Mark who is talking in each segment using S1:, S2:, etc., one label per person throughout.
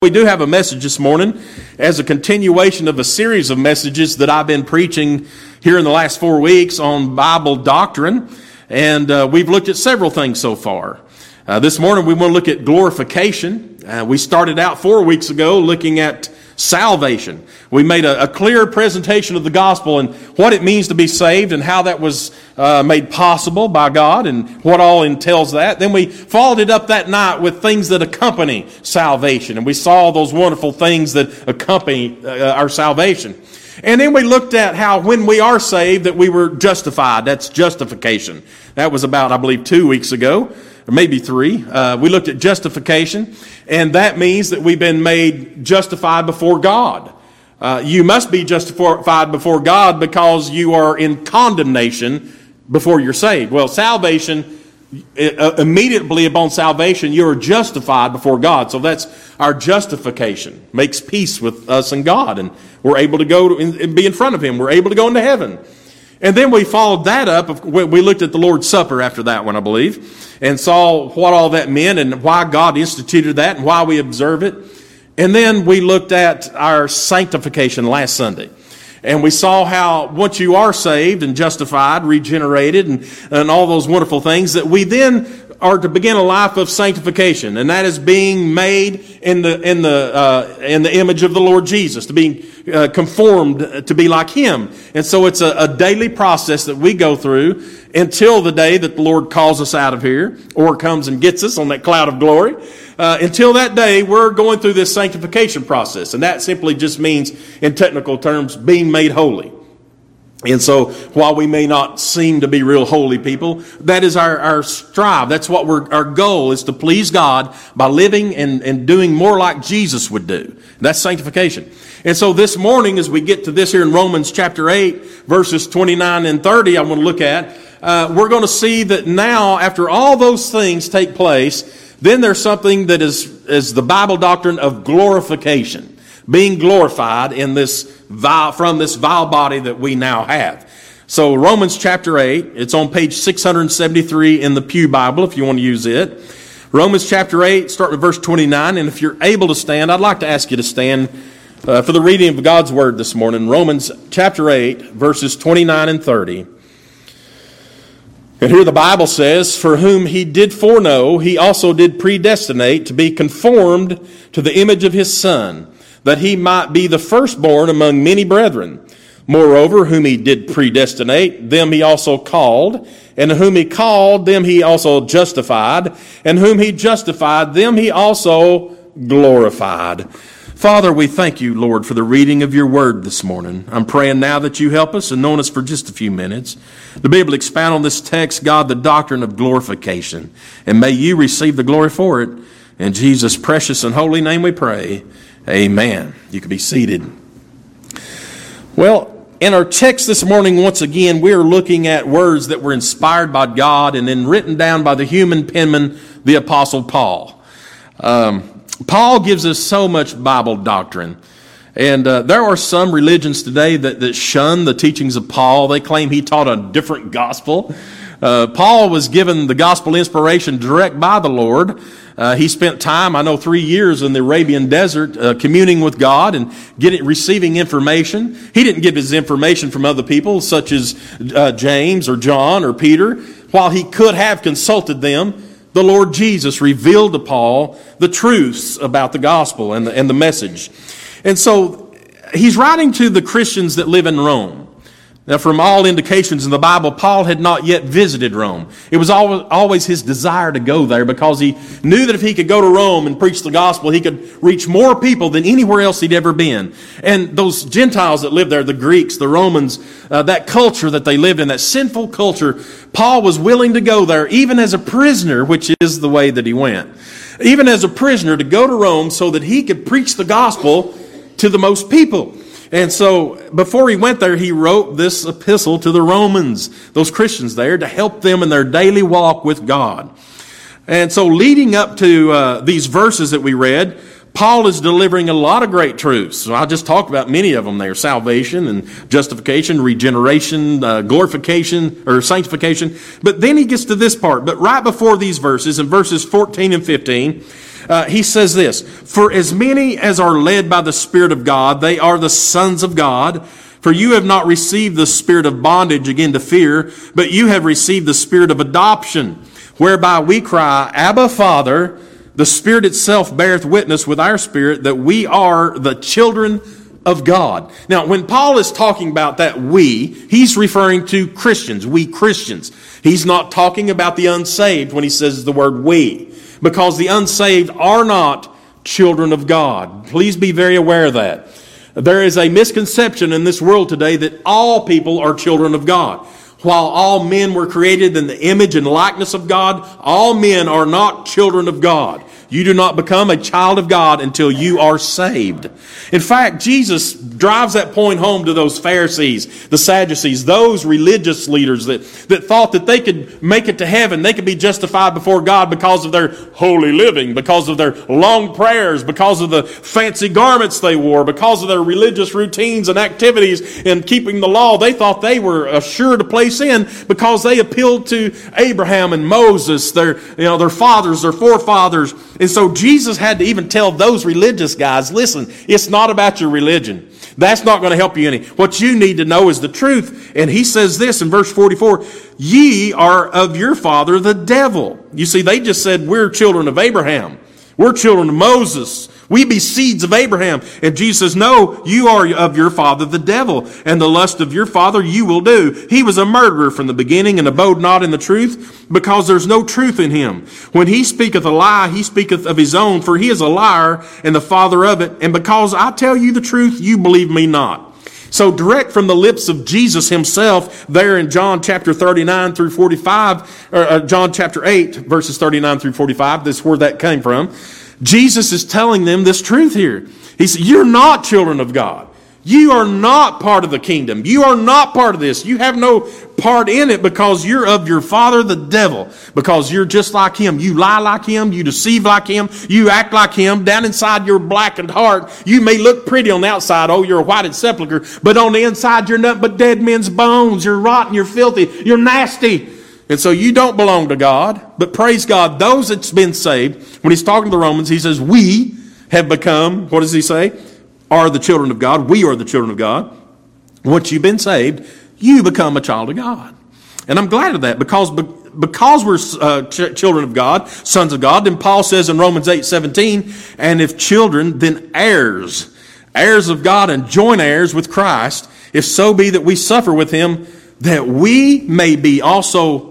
S1: We do have a message this morning as a continuation of a series of messages that I've been preaching here in the last 4 weeks on Bible doctrine. And we've looked at several things so far. This morning we want to look at glorification. We started out 4 weeks ago looking at salvation. We made a clear presentation of the gospel and what it means to be saved and how that was made possible by God and what all entails that. Then we followed it up that night with things that accompany salvation. And we saw those wonderful things that accompany our salvation. And then we looked at how when we are saved that we were justified. That's justification. That was about, I believe, 2 weeks ago. Or maybe 3. We looked at justification, and that means that we've been made justified before God. You must be justified before God because you are in condemnation before you're saved. Well, salvation, immediately upon salvation, you are justified before God. So that's our justification. Makes peace with us and God, and we're able to go and be in front of Him. We're able to go into heaven. And then we followed that up. We looked at the Lord's Supper after that one, I believe, and saw what all that meant and why God instituted that and why we observe it. And then we looked at our sanctification last Sunday. And we saw how once you are saved and justified, regenerated, and all those wonderful things, that we then are to begin a life of sanctification, and that is being made in the image of the Lord Jesus, to be conformed to be like Him. And so it's a daily process that we go through until the day that the Lord calls us out of here, or comes and gets us on that cloud of glory. Until that day, we're going through this sanctification process, and that simply just means, in technical terms, being made holy. And so, while we may not seem to be real holy people, that is our strive. That's what our goal is, to please God by living and doing more like Jesus would do. That's sanctification. And so this morning, as we get to this here in Romans chapter 8, verses 29 and 30, I want to look at, we're going to see that now, after all those things take place, then there's something that is the Bible doctrine of glorification. Being glorified in from this vile body that we now have. So Romans chapter 8, it's on page 673 in the Pew Bible if you want to use it. Romans chapter 8, start with verse 29, and if you're able to stand, I'd like to ask you to stand for the reading of God's Word this morning. Romans chapter 8, verses 29 and 30. And here the Bible says, "For whom He did foreknow, He also did predestinate to be conformed to the image of His Son, that He might be the firstborn among many brethren. Moreover, whom He did predestinate, them He also called. And whom He called, them He also justified. And whom He justified, them He also glorified." Father, we thank You, Lord, for the reading of Your Word this morning. I'm praying now that You help us and known us for just a few minutes to be able to expound on this text, God, the doctrine of glorification. And may You receive the glory for it. In Jesus' precious and holy name we pray. Amen. You can be seated. Well, in our text this morning, once again, we are looking at words that were inspired by God and then written down by the human penman, the Apostle Paul. Paul gives us so much Bible doctrine. And there are some religions today that shun the teachings of Paul. They claim he taught a different gospel. Paul was given the gospel inspiration direct by the Lord. He spent time, 3 years in the Arabian desert, communing with God and receiving information. He didn't get his information from other people, such as James or John or Peter. While he could have consulted them, the Lord Jesus revealed to Paul the truths about the gospel and the message. And so he's writing to the Christians that live in Rome. Now, from all indications in the Bible, Paul had not yet visited Rome. It was always his desire to go there because he knew that if he could go to Rome and preach the gospel, he could reach more people than anywhere else he'd ever been. And those Gentiles that lived there, the Greeks, the Romans, that culture that they lived in, that sinful culture, Paul was willing to go there, even as a prisoner, which is the way that he went. Even as a prisoner, to go to Rome so that he could preach the gospel to the most people. And so, before he went there, he wrote this epistle to the Romans, those Christians there, to help them in their daily walk with God. And so, leading up to these verses that we read, Paul is delivering a lot of great truths. So I just talked about many of them there: salvation and justification, regeneration, glorification, or sanctification. But then he gets to this part. But right before these verses, in verses 14 and 15, He says this, "For as many as are led by the Spirit of God, they are the sons of God. For you have not received the spirit of bondage again to fear, but you have received the spirit of adoption, whereby we cry, Abba, Father. The Spirit itself beareth witness with our spirit that we are the children of God." Now, when Paul is talking about that we, he's referring to Christians, we Christians. He's not talking about the unsaved when he says the word we, because the unsaved are not children of God. Please be very aware of that. There is a misconception in this world today that all people are children of God. While all men were created in the image and likeness of God, all men are not children of God. You do not become a child of God until you are saved. In fact, Jesus drives that point home to those Pharisees, the Sadducees, those religious leaders that thought that they could make it to heaven, they could be justified before God because of their holy living, because of their long prayers, because of the fancy garments they wore, because of their religious routines and activities and keeping the law. They thought they were assured a place in because they appealed to Abraham and Moses, their fathers, their forefathers. And so Jesus had to even tell those religious guys, listen, it's not about your religion. That's not going to help you any. What you need to know is the truth. And he says this in verse 44, "Ye are of your father the devil." You see, they just said, we're children of Abraham. We're children of Moses. We be seeds of Abraham. And Jesus says, no, you are of your father the devil, and the lust of your father you will do. He was a murderer from the beginning, and abode not in the truth, because there's no truth in him. When he speaketh a lie, he speaketh of his own, for he is a liar and the father of it. And because I tell you the truth, you believe me not. So direct from the lips of Jesus himself, there in John chapter 39 through 45, or John chapter 8, verses 39 through 45, this is where that came from. Jesus is telling them this truth here. He said, you're not children of God. You are not part of the kingdom. You are not part of this. You have no part in it because you're of your father, the devil. Because you're just like him. You lie like him. You deceive like him. You act like him. Down inside your blackened heart, you may look pretty on the outside. Oh, you're a whited sepulcher. But on the inside, you're nothing but dead men's bones. You're rotten. You're filthy. You're nasty. And so you don't belong to God. But praise God, those that's been saved, when he's talking to the Romans, he says, we have become, what does he say? Are the children of God. We are the children of God. Once you've been saved, you become a child of God. And I'm glad of that because we're children of God, sons of God. Then Paul says in Romans 8:17, and if children, then heirs, heirs of God and joint heirs with Christ, if so be that we suffer with him, that we may be also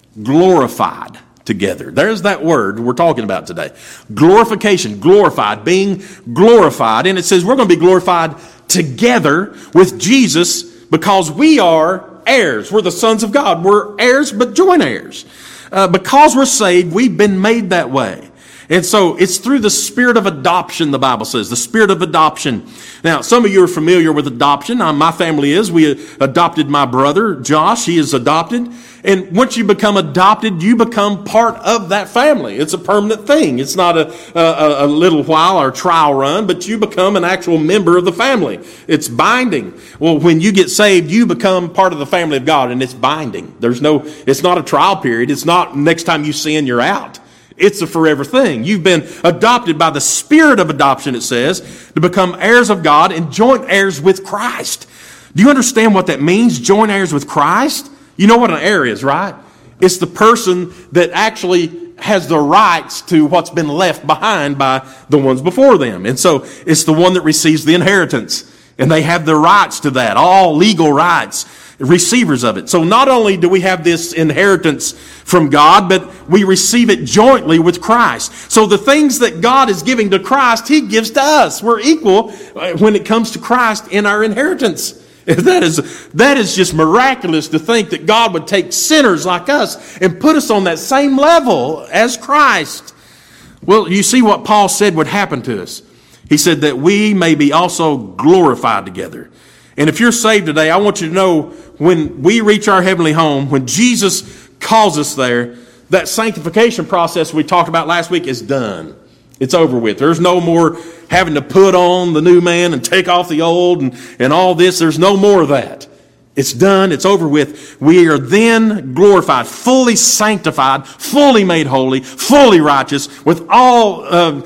S1: glorified together. There's that word we're talking about today. Glorification, glorified, being glorified. And it says we're going to be glorified together with Jesus because we are heirs. We're the sons of God. We're heirs, but joint heirs. Because we're saved, we've been made that way. And so it's through the spirit of adoption, the Bible says, the spirit of adoption. Now, some of you are familiar with adoption. My family is. We adopted my brother, Josh. He is adopted. And once you become adopted, you become part of that family. It's a permanent thing. It's not a little while or trial run, but you become an actual member of the family. It's binding. Well, when you get saved, you become part of the family of God, and it's binding. It's not a trial period. It's not next time you sin, you're out. It's a forever thing. You've been adopted by the spirit of adoption, it says, to become heirs of God and joint heirs with Christ. Do you understand what that means, joint heirs with Christ? You know what an heir is, right? It's the person that actually has the rights to what's been left behind by the ones before them. And so it's the one that receives the inheritance. And they have the rights to that, all legal rights, receivers of it. So not only do we have this inheritance from God, but we receive it jointly with Christ. So the things that God is giving to Christ, he gives to us. We're equal when it comes to Christ in our inheritance. That is just miraculous to think that God would take sinners like us and put us on that same level as Christ. Well, you see what Paul said would happen to us. He said that we may be also glorified together. And if you're saved today, I want you to know when we reach our heavenly home, when Jesus calls us there, that sanctification process we talked about last week is done. It's over with. There's no more having to put on the new man and take off the old and all this. There's no more of that. It's done. It's over with. We are then glorified, fully sanctified, fully made holy, fully righteous. With all,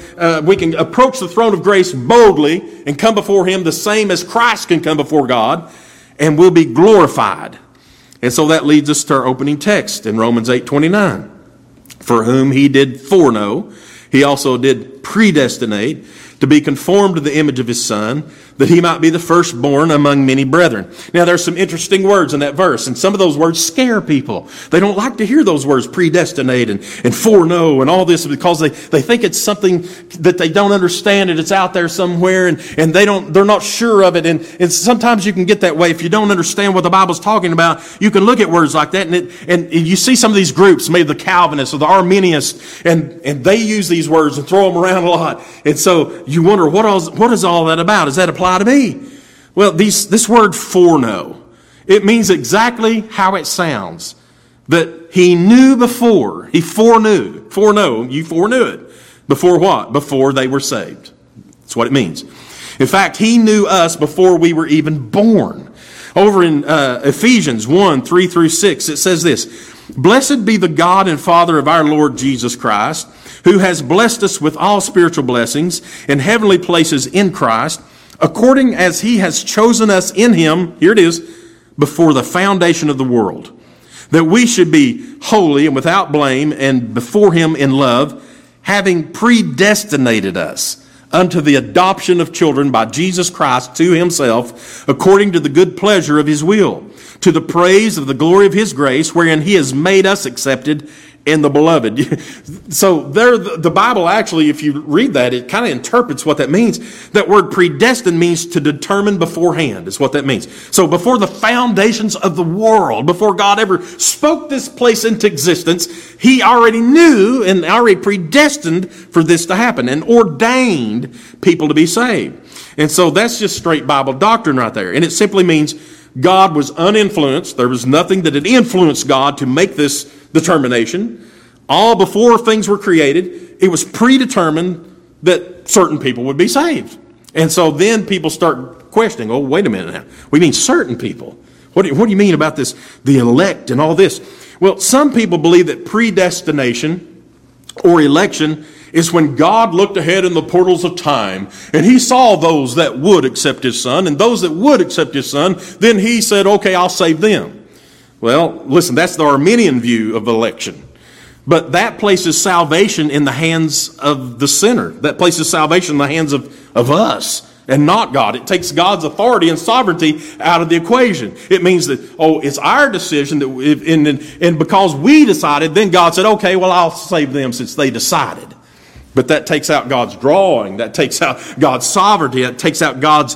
S1: we can approach the throne of grace boldly and come before Him the same as Christ can come before God, and we'll be glorified. And so that leads us to our opening text in Romans 8:29. For whom He did foreknow, He also did predestinate to be conformed to the image of His Son, that He might be the firstborn among many brethren. Now, there's some interesting words in that verse, and some of those words scare people. They don't like to hear those words, predestinate and foreknow and all this, because they think it's something that they don't understand, and it's out there somewhere, and they're not sure of it. And sometimes you can get that way if you don't understand what the Bible's talking about. You can look at words like that, and you see some of these groups, maybe the Calvinists or the Arminians, and they use these words and throw them around a lot. And so you wonder, what is all that about? Does that apply to me? Well, this word foreknow, it means exactly how it sounds. That He knew before. He foreknew. Foreknow, you foreknew it. Before what? Before they were saved. That's what it means. In fact, He knew us before we were even born. Over in Ephesians 1:3-6, it says this: Blessed be the God and Father of our Lord Jesus Christ, who has blessed us with all spiritual blessings in heavenly places in Christ, according as He has chosen us in Him, here it is, before the foundation of the world, that we should be holy and without blame and before Him in love, having predestinated us unto the adoption of children by Jesus Christ to Himself, according to the good pleasure of His will, to the praise of the glory of His grace, wherein He has made us accepted in the beloved. So there, the Bible actually, if you read that, it kind of interprets what that means. That word predestined means to determine beforehand, is what that means. So before the foundations of the world, before God ever spoke this place into existence, He already knew and already predestined for this to happen and ordained people to be saved. And so that's just straight Bible doctrine right there. And it simply means God was uninfluenced. There was nothing that had influenced God to make this determination. All before things were created, it was predetermined that certain people would be saved. And so then people start questioning, oh, wait a minute now. We mean certain people. What do you mean about this, the elect and all this? Well, some people believe that predestination or election is when God looked ahead in the portals of time and He saw those that would accept His Son, and those that would accept His Son, then He said, okay, I'll save them. Well, listen, that's the Arminian view of election. But that places salvation in the hands of the sinner. That places salvation in the hands of us and not God. It takes God's authority and sovereignty out of the equation. It means that, it's our decision that, and because we decided, then God said, okay, well, I'll save them since they decided. But that takes out God's drawing. That takes out God's sovereignty. That takes out God's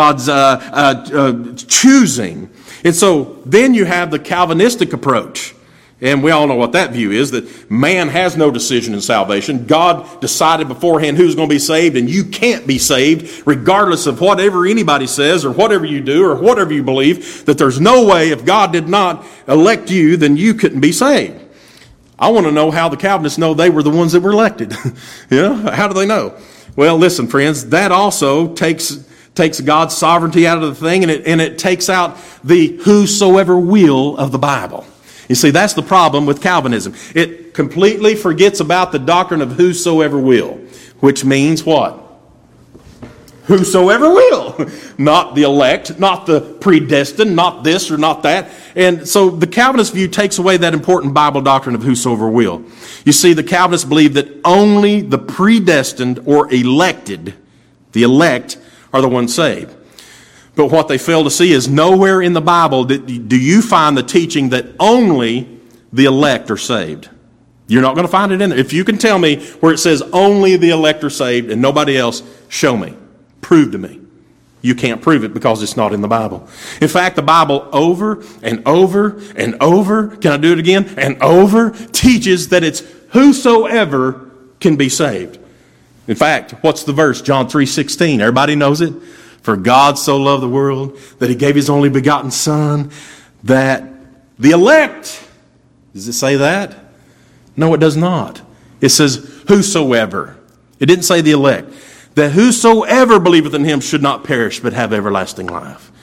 S1: choosing. And so then you have the Calvinistic approach. And we all know what that view is, that man has no decision in salvation. God decided beforehand who's going to be saved, and you can't be saved regardless of whatever anybody says or whatever you do or whatever you believe, that there's no way, if God did not elect you, then you couldn't be saved. I want to know how the Calvinists know they were the ones that were elected. How do they know? Well, listen, friends, that also takes God's sovereignty out of the thing, and it takes out the whosoever will of the Bible. You see, that's the problem with Calvinism. It completely forgets about the doctrine of whosoever will, which means what? Whosoever will. Not the elect, not the predestined, not this or not that. And so the Calvinist view takes away that important Bible doctrine of whosoever will. You see, the Calvinists believe that only the predestined or elected, the elect, are the ones saved. But what they fail to see is nowhere in the Bible do you find the teaching that only the elect are saved. You're not going to find it in there. If you can tell me where it says only the elect are saved and nobody else, show me. Prove to me. You can't prove it because it's not in the Bible. In fact, the Bible over and over and over, can I do it again? And over, teaches that it's whosoever can be saved. In fact, what's the verse? John 3:16. Everybody knows it. For God so loved the world that He gave His only begotten Son, that the elect, does it say that? No, it does not. It says whosoever. It didn't say the elect. That whosoever believeth in Him should not perish but have everlasting life.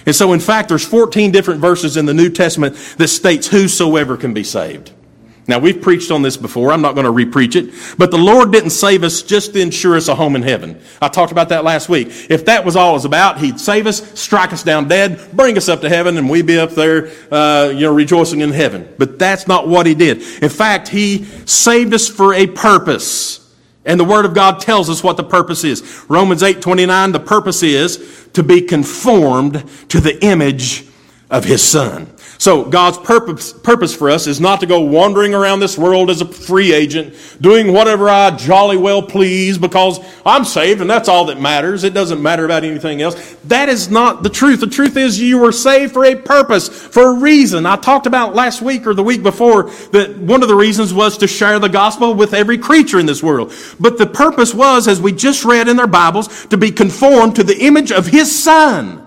S1: And so, in fact, there's 14 different verses in the New Testament that states whosoever can be saved. Now, we've preached on this before. I'm not going to re-preach it. But the Lord didn't save us just to ensure us a home in heaven. I talked about that last week. If that was all it was about, He'd save us, strike us down dead, bring us up to heaven, and we'd be up there, rejoicing in heaven. But that's not what He did. In fact, He saved us for a purpose. And the Word of God tells us what the purpose is. Romans 8:29, the purpose is to be conformed to the image of His Son. So God's purpose for us is not to go wandering around this world as a free agent, doing whatever I jolly well please because I'm saved and that's all that matters. It doesn't matter about anything else. That is not the truth. The truth is you were saved for a purpose, for a reason. I talked about last week or the week before that one of the reasons was to share the gospel with every creature in this world. But the purpose was, as we just read in their Bibles, to be conformed to the image of His Son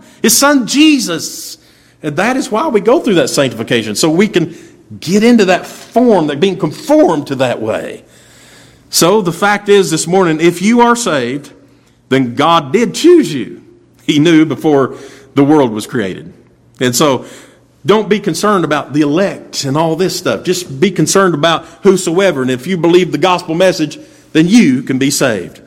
S1: Jesus. And that is why we go through that sanctification, so we can get into that form, that being conformed to that way. So the fact is this morning, if you are saved, then God did choose you. He knew before the world was created. And so don't be concerned about the elect and all this stuff. Just be concerned about whosoever. And if you believe the gospel message, then you can be saved.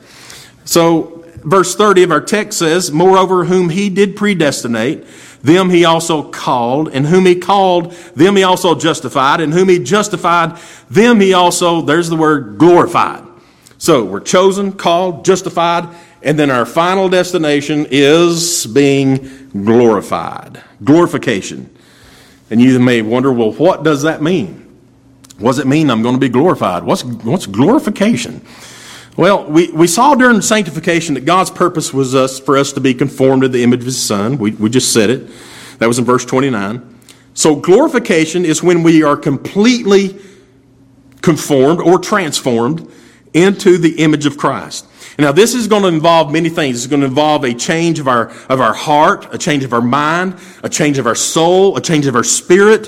S1: So verse 30 of our text says, moreover, whom He did predestinate, them He also called, and whom He called, them He also justified, and whom He justified, them He also, there's the word, glorified. So we're chosen, called, justified, and then our final destination is being glorified. Glorification. And you may wonder, well, what does that mean? What does it mean I'm going to be glorified? What's glorification? Well, we saw during sanctification that God's purpose was for us to be conformed to the image of His Son. We just said it. That was in verse 29. So glorification is when we are completely conformed or transformed into the image of Christ. Now, this is going to involve many things. It's going to involve a change of our heart, a change of our mind, a change of our soul, a change of our spirit,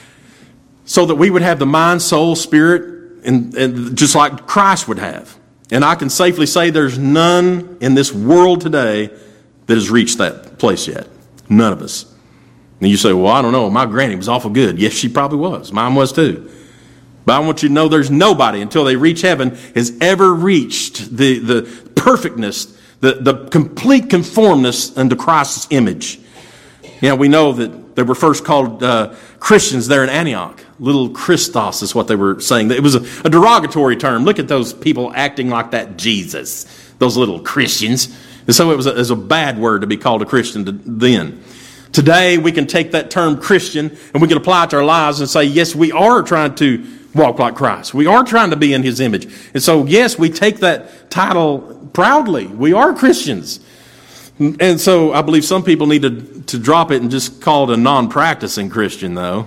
S1: so that we would have the mind, soul, spirit, and just like Christ would have. And I can safely say there's none in this world today that has reached that place yet. None of us. And you say, well, I don't know. My granny was awful good. Yes, she probably was. Mine was too. But I want you to know there's nobody until they reach heaven has ever reached the perfectness, the complete conformness unto Christ's image. Yeah, we know that they were first called Christians there in Antioch. Little Christos is what they were saying. It was a derogatory term. Look at those people acting like that Jesus, those little Christians. And so it was a bad word to be called a Christian then. Today, we can take that term Christian and we can apply it to our lives and say, yes, we are trying to walk like Christ. We are trying to be in His image. And so, yes, we take that title proudly. We are Christians. And so I believe some people need to drop it and just call it a non-practicing Christian, though.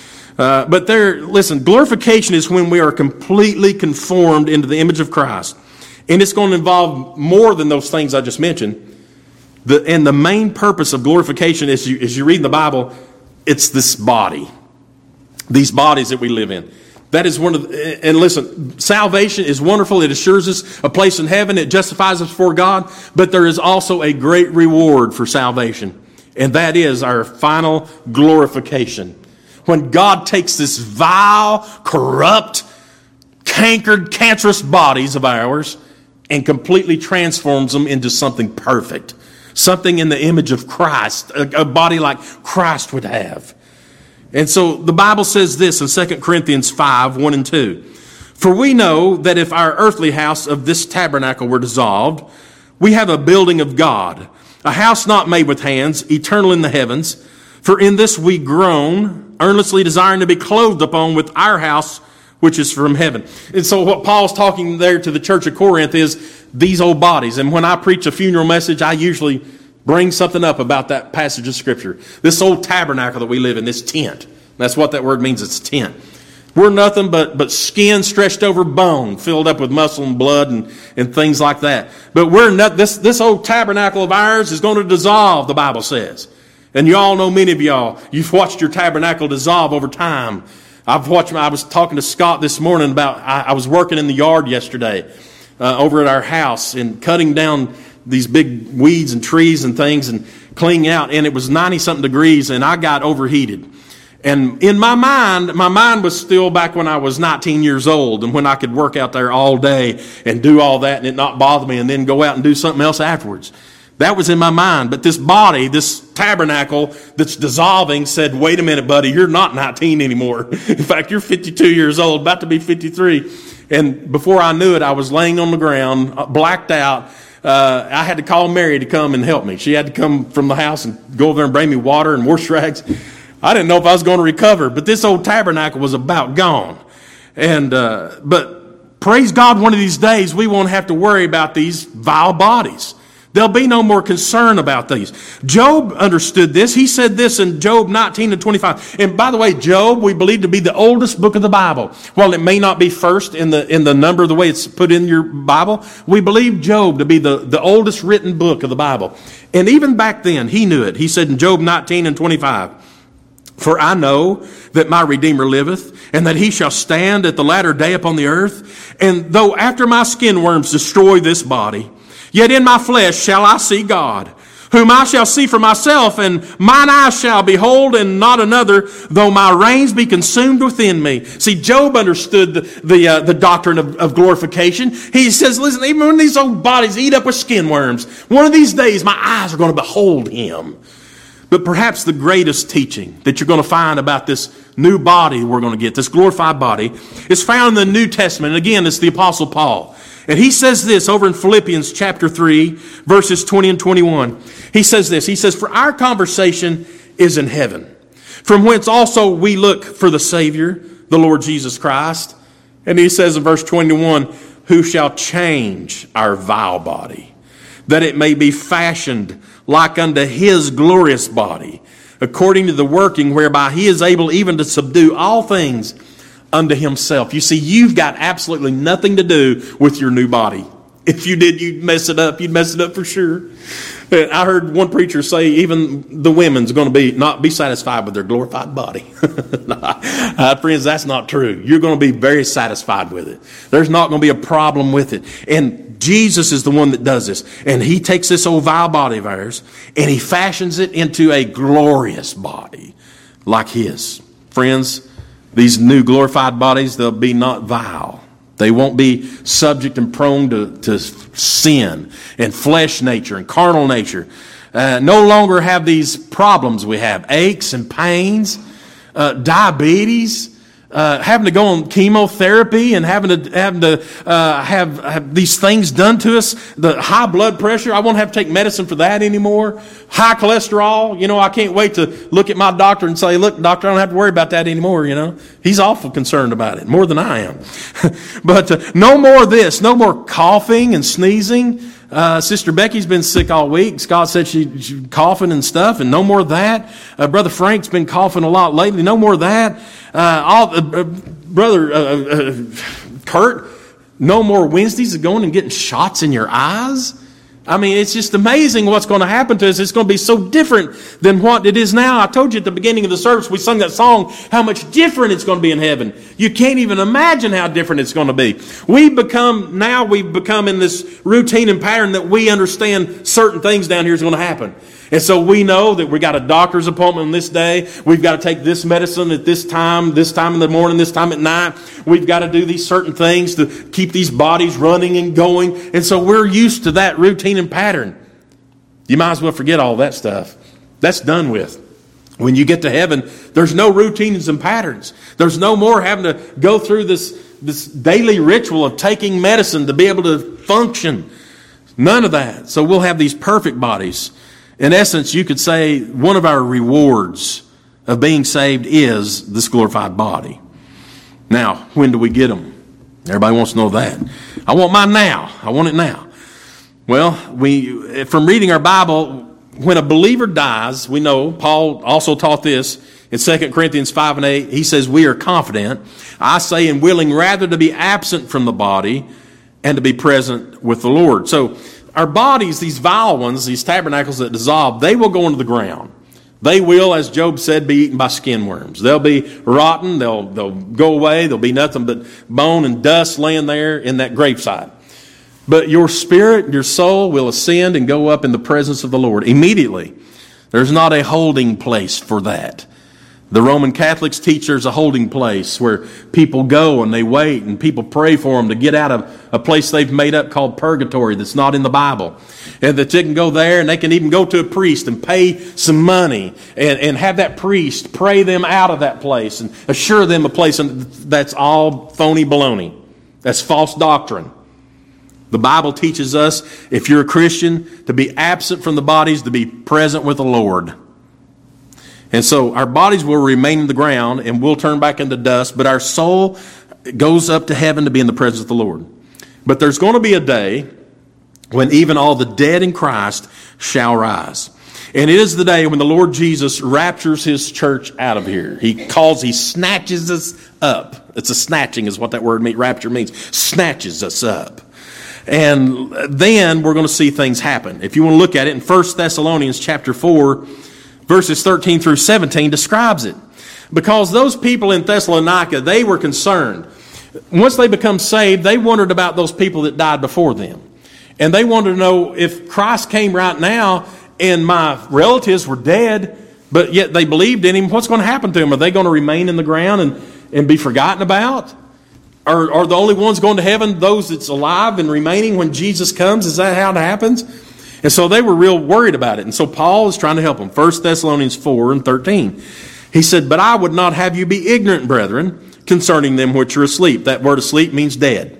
S1: But listen, glorification is when we are completely conformed into the image of Christ. And it's going to involve more than those things I just mentioned. And the main purpose of glorification, as you read in the Bible, it's this body. These bodies that we live in. That is and listen, salvation is wonderful. It assures us a place in heaven. It justifies us before God. But there is also a great reward for salvation. And that is our final glorification. When God takes this vile, corrupt, cankered, cancerous bodies of ours and completely transforms them into something perfect. Something in the image of Christ. A body like Christ would have. And so the Bible says this in 2 Corinthians 5, 1 and 2. For we know that if our earthly house of this tabernacle were dissolved, we have a building of God, a house not made with hands, eternal in the heavens. For in this we groan, earnestly desiring to be clothed upon with our house, which is from heaven. And so what Paul's talking there to the church of Corinth is these old bodies. And when I preach a funeral message, I usually bring something up about that passage of Scripture. This old tabernacle that we live in, this tent. That's what that word means, it's tent. We're nothing but skin stretched over bone, filled up with muscle and blood and things like that. But this old tabernacle of ours is going to dissolve, the Bible says. And you all know, many of y'all, you've watched your tabernacle dissolve over time. I was talking to Scott this morning about, I was working in the yard yesterday over at our house and cutting down these big weeds and trees and things and cleaning out, and it was 90-something degrees, and I got overheated. And in my mind was still back when I was 19 years old and when I could work out there all day and do all that and it not bother me and then go out and do something else afterwards. That was in my mind. But this body, this tabernacle that's dissolving said, wait a minute, buddy, you're not 19 anymore. In fact, you're 52 years old, about to be 53. And before I knew it, I was laying on the ground, blacked out. I had to call Mary to come and help me. She had to come from the house and go over there and bring me water and wash rags. I didn't know if I was going to recover, but this old tabernacle was about gone. And but praise God, one of these days we won't have to worry about these vile bodies. There'll be no more concern about these. Job understood this. He said this in Job 19:25. And by the way, Job we believe to be the oldest book of the Bible. While it may not be first in the number the way it's put in your Bible, we believe Job to be the oldest written book of the Bible. And even back then, he knew it. He said in Job 19:25, for I know that my Redeemer liveth, and that he shall stand at the latter day upon the earth. And though after my skin worms destroy this body, yet in my flesh shall I see God, whom I shall see for myself, and mine eyes shall behold, and not another, though my reins be consumed within me. See, Job understood the doctrine of glorification. He says, listen, even when these old bodies eat up with skin worms, one of these days my eyes are going to behold him. But perhaps the greatest teaching that you're going to find about this new body we're going to get, this glorified body, is found in the New Testament. And again, it's the Apostle Paul. And he says this over in Philippians chapter 3, verses 20 and 21. He says this. He says, for our conversation is in heaven, from whence also we look for the Savior, the Lord Jesus Christ. And he says in verse 21, who shall change our vile body, that it may be fashioned like unto his glorious body, according to the working whereby he is able even to subdue all things unto himself. You see, you've got absolutely nothing to do with your new body. If you did, you'd mess it up. You'd mess it up for sure. I heard one preacher say even the women's going to not be satisfied with their glorified body. Friends, that's not true. You're going to be very satisfied with it. There's not going to be a problem with it. And Jesus is the one that does this. And he takes this old vile body of ours and he fashions it into a glorious body like his. Friends, these new glorified bodies, they'll be not vile. They won't be subject and prone to sin and flesh nature and carnal nature. No longer have these problems we have, aches and pains, diabetes, having to go on chemotherapy and having to have these things done to us. The high blood pressure, I won't have to take medicine for that anymore. High cholesterol, I can't wait to look at my doctor and say, look, doctor, I don't have to worry about that anymore, He's awful concerned about it, more than I am. But no more of this, no more coughing and sneezing. Sister Becky's been sick all week. Scott said she's coughing and stuff, and no more of that. Brother Frank's been coughing a lot lately. No more of that. Brother Kurt, no more Wednesdays of going and getting shots in your eyes. I mean, it's just amazing what's going to happen to us. It's going to be so different than what it is now. I told you at the beginning of the service, we sung that song, how much different it's going to be in heaven. You can't even imagine how different it's going to be. We've become in this routine and pattern that we understand certain things down here is going to happen. And so we know that we got a doctor's appointment on this day. We've got to take this medicine at this time in the morning, this time at night. We've got to do these certain things to keep these bodies running and going. And so we're used to that routine and pattern. You might as well forget all that stuff. That's done with. When you get to heaven, there's no routines and patterns. There's no more having to go through this daily ritual of taking medicine to be able to function. None of that. So we'll have these perfect bodies. In essence, you could say one of our rewards of being saved is this glorified body. Now, when do we get them? Everybody wants to know that. I want mine now. I want it now. Well, from reading our Bible, when a believer dies, we know, Paul also taught this in 2 Corinthians 5 and 8. He says, we are confident, I say, and willing rather to be absent from the body and to be present with the Lord. So, our bodies, these vile ones, these tabernacles that dissolve, they will go into the ground. They will, as Job said, be eaten by skin worms. They'll be rotten. They'll go away. There'll be nothing but bone and dust laying there in that gravesite. But your spirit, your soul will ascend and go up in the presence of the Lord immediately. There's not a holding place for that. The Roman Catholics teach there's a holding place where people go and they wait and people pray for them to get out of a place they've made up called purgatory that's not in the Bible. And that they can go there and they can even go to a priest and pay some money and have that priest pray them out of that place and assure them a place. And that's all phony baloney. That's false doctrine. The Bible teaches us, if you're a Christian, to be absent from the bodies, to be present with the Lord. And so our bodies will remain in the ground and we'll turn back into dust, but our soul goes up to heaven to be in the presence of the Lord. But there's going to be a day when even all the dead in Christ shall rise. And it is the day when the Lord Jesus raptures his church out of here. He snatches us up. It's a snatching is what that word rapture means. Snatches us up. And then we're going to see things happen. If you want to look at it in 1 Thessalonians chapter 4, verses 13 through 17 describes it. Because those people in Thessalonica, they were concerned. Once they become saved, they wondered about those people that died before them. And they wanted to know, if Christ came right now and my relatives were dead, but yet they believed in him, what's going to happen to them? Are they going to remain in the ground and be forgotten about? Are the only ones going to heaven those that's alive and remaining when Jesus comes? Is that how it happens? And so they were real worried about it. And so Paul is trying to help them. 1 Thessalonians 4 and 13. He said, "But I would not have you be ignorant, brethren, concerning them which are asleep." That word asleep means dead.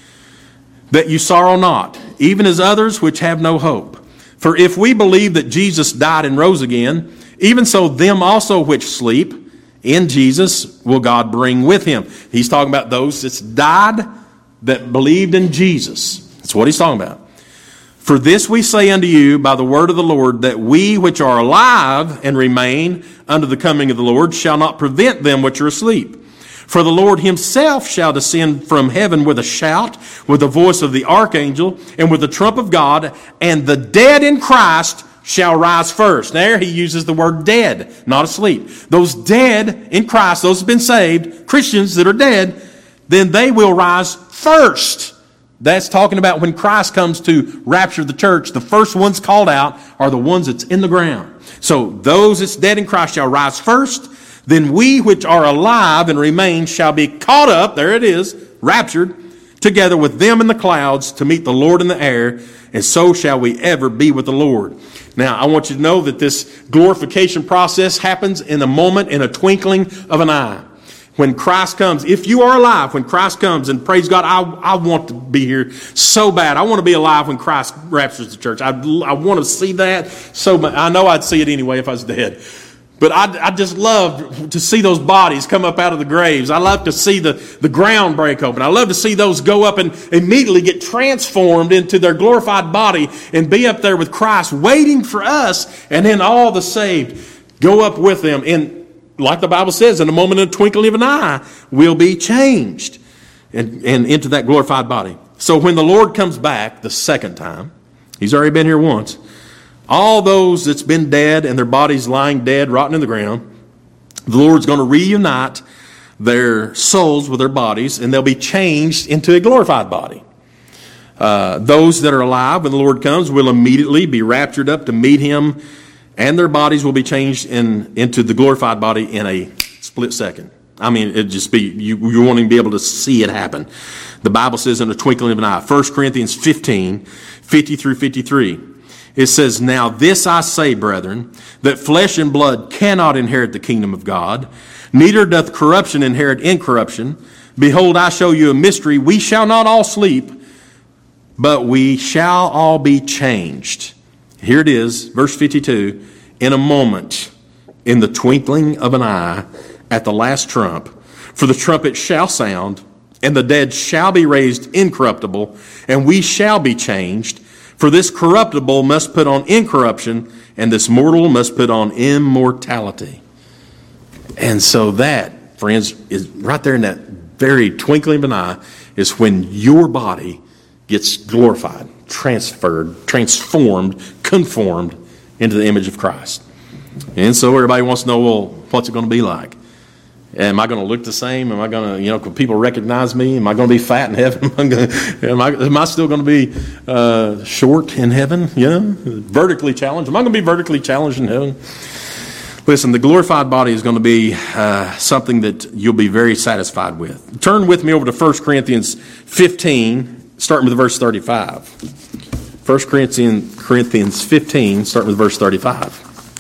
S1: "That you sorrow not, even as others which have no hope. For if we believe that Jesus died and rose again, even so them also which sleep in Jesus will God bring with him." He's talking about those that's died that believed in Jesus. That's what he's talking about. "For this we say unto you by the word of the Lord, that we which are alive and remain unto the coming of the Lord shall not prevent them which are asleep. For the Lord himself shall descend from heaven with a shout, with the voice of the archangel, and with the trump of God, and the dead in Christ shall rise first." There he uses the word dead, not asleep. Those dead in Christ, those who have been saved, Christians that are dead, then they will rise first. That's talking about when Christ comes to rapture the church. The first ones called out are the ones that's in the ground. So those that's dead in Christ shall rise first. Then we which are alive and remain shall be caught up, there it is, raptured, together with them in the clouds to meet the Lord in the air, and so shall we ever be with the Lord. Now, I want you to know that this glorification process happens in a moment, in a twinkling of an eye. When Christ comes, if you are alive, when Christ comes, and praise God, I want to be here so bad. I want to be alive when Christ raptures the church. I want to see that so much. I know I'd see it anyway if I was dead. But I just love to see those bodies come up out of the graves. I love to see the ground break open. I love to see those go up and immediately get transformed into their glorified body and be up there with Christ waiting for us. And then all the saved go up with them. And like the Bible says, in a moment of twinkling of an eye, we'll be changed and into that glorified body. So when the Lord comes back the second time, he's already been here once, all those that's been dead and their bodies lying dead, rotting in the ground, the Lord's going to reunite their souls with their bodies, and they'll be changed into a glorified body. Those that are alive when the Lord comes will immediately be raptured up to meet him, and their bodies will be changed into the glorified body in a split second. I mean, it'd just be, you won't even be able to see it happen. The Bible says in a twinkling of an eye. 1 Corinthians 15, 50 through 53. It says, "Now this I say, brethren, that flesh and blood cannot inherit the kingdom of God, neither doth corruption inherit incorruption. Behold, I show you a mystery. We shall not all sleep, but we shall all be changed." Here it is, verse 52, "In a moment, in the twinkling of an eye, at the last trump, for the trumpet shall sound, and the dead shall be raised incorruptible, and we shall be changed. For this corruptible must put on incorruption, and this mortal must put on immortality." And so that, friends, is right there in that very twinkling of an eye, is when your body gets glorified, transferred, transformed, conformed into the image of Christ. And so everybody wants to know, well, what's it going to be like? Am I going to look the same? Am I going to, can people recognize me? Am I going to be fat in heaven? Am I still going to be short in heaven? Vertically challenged. Am I going to be vertically challenged in heaven? Listen, the glorified body is going to be something that you'll be very satisfied with. Turn with me over to 1 Corinthians 15, starting with verse 35. 1 Corinthians 15, starting with verse 35.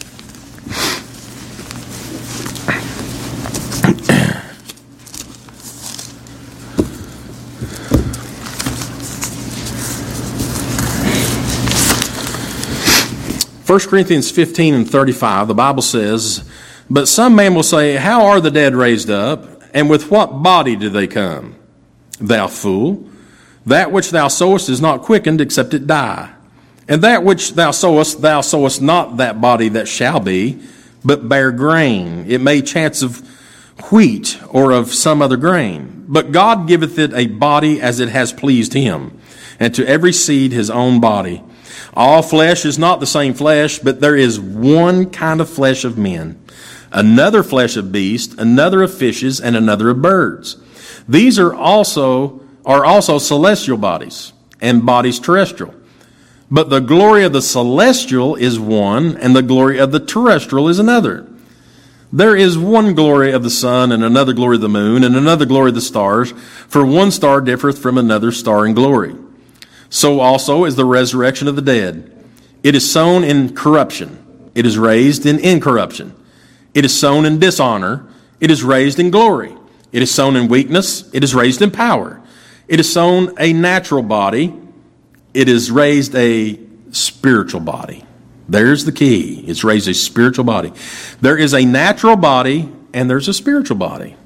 S1: First Corinthians 15 and 35, the Bible says, "But some man will say, How are the dead raised up? And with what body do they come? Thou fool, that which thou sowest is not quickened, except it die. And that which thou sowest not that body that shall be, but bear grain. It may chance of wheat or of some other grain. But God giveth it a body as it has pleased him, and to every seed his own body. All flesh is not the same flesh, but there is one kind of flesh of men, another flesh of beasts, another of fishes, and another of birds. These are also celestial bodies, and bodies terrestrial. But the glory of the celestial is one, and the glory of the terrestrial is another. There is one glory of the sun, and another glory of the moon, and another glory of the stars, for one star differeth from another star in glory. So also is the resurrection of the dead. It is sown in corruption. It is raised in incorruption. It is sown in dishonor. It is raised in glory. It is sown in weakness. It is raised in power. It is sown a natural body. It is raised a spiritual body. There's the key. It's raised a spiritual body. There is a natural body and there's a spiritual body.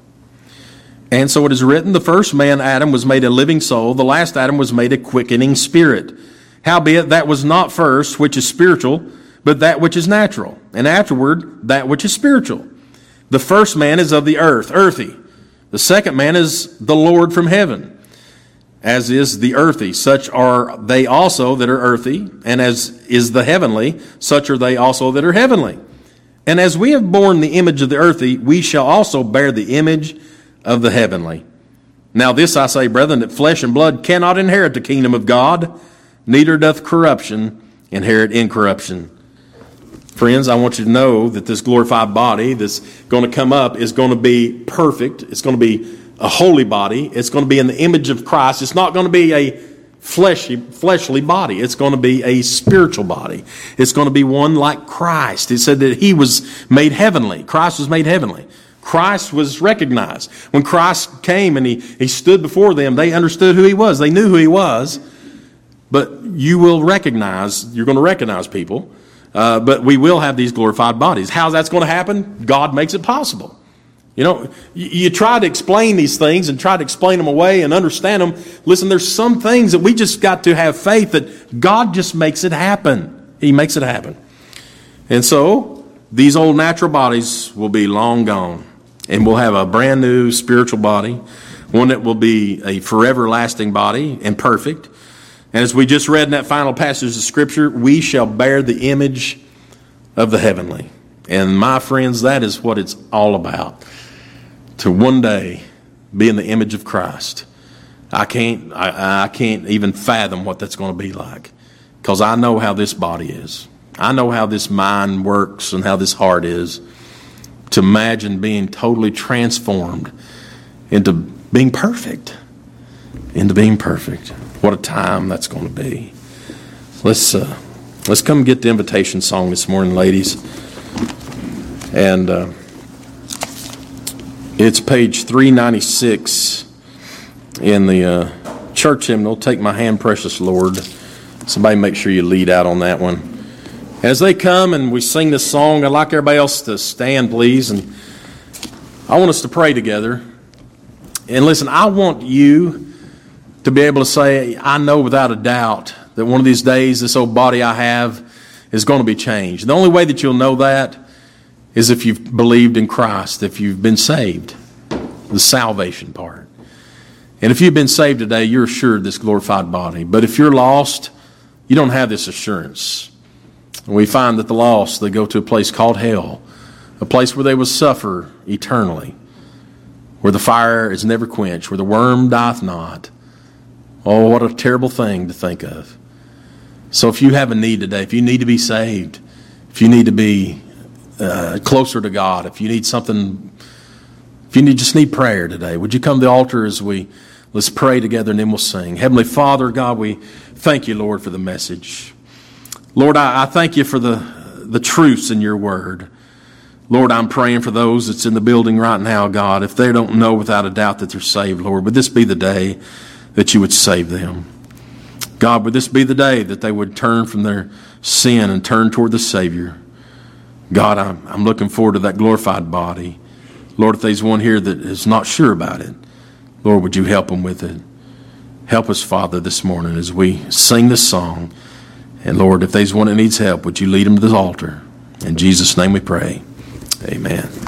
S1: And so it is written, the first man, Adam, was made a living soul. The last Adam was made a quickening spirit. Howbeit, that was not first which is spiritual, but that which is natural. And afterward, that which is spiritual. The first man is of the earth, earthy. The second man is the Lord from heaven, as is the earthy. Such are they also that are earthy, and as is the heavenly, such are they also that are heavenly. And as we have borne the image of the earthy, we shall also bear the image of the heavenly. Now this I say, brethren, that flesh and blood cannot inherit the kingdom of God, neither doth corruption inherit incorruption." Friends, I want you to know that this glorified body that's going to come up is going to be perfect. It's going to be a holy body. It's going to be in the image of Christ. It's not going to be a fleshly body. It's going to be a spiritual body. It's going to be one like Christ. It said that he was made heavenly. Christ was made heavenly. Christ was recognized. When Christ came and he stood before them, they understood who he was. They knew who he was. But you're going to recognize people. But we will have these glorified bodies. How that's going to happen? God makes it possible. You try to explain these things and try to explain them away and understand them. Listen, there's some things that we just got to have faith that God just makes it happen. He makes it happen. And so these old natural bodies will be long gone. And we'll have a brand new spiritual body, one that will be a forever lasting body and perfect. And as we just read in that final passage of Scripture, we shall bear the image of the heavenly. And my friends, that is what it's all about. To one day be in the image of Christ. I can't even fathom what that's going to be like, because I know how this body is. I know how this mind works and how this heart is. To imagine being totally transformed into being perfect. What a time that's going to be. Let's come get the invitation song this morning, ladies. And it's page 396 in the church hymnal, "Take My Hand, Precious Lord." Somebody make sure you lead out on that one. As they come and we sing this song, I'd like everybody else to stand, please. And I want us to pray together. And listen, I want you to be able to say, I know without a doubt that one of these days this old body I have is going to be changed. The only way that you'll know that is if you've believed in Christ, if you've been saved, the salvation part. And if you've been saved today, you're assured this glorified body. But if you're lost, you don't have this assurance. And we find that the lost, they go to a place called hell, a place where they will suffer eternally where the fire is never quenched, where the worm dieth not. Oh, what a terrible thing to think of. So if you have a need today, if you need to be saved, if you need to be closer to God, if you need something, if you just need prayer today, would you come to the altar as let's pray together and then we'll sing. Heavenly Father, God, we thank you, Lord, for the message. Lord, I thank you for the truths in your word. Lord, I'm praying for those that's in the building right now, God. If they don't know without a doubt that they're saved, Lord, would this be the day that you would save them? God, would this be the day that they would turn from their sin and turn toward the Savior? God, I'm looking forward to that glorified body. Lord, if there's one here that is not sure about it, Lord, would you help them with it? Help us, Father, this morning as we sing this song. And Lord, if there's one that needs help, would you lead them to this altar? In Jesus' name we pray. Amen.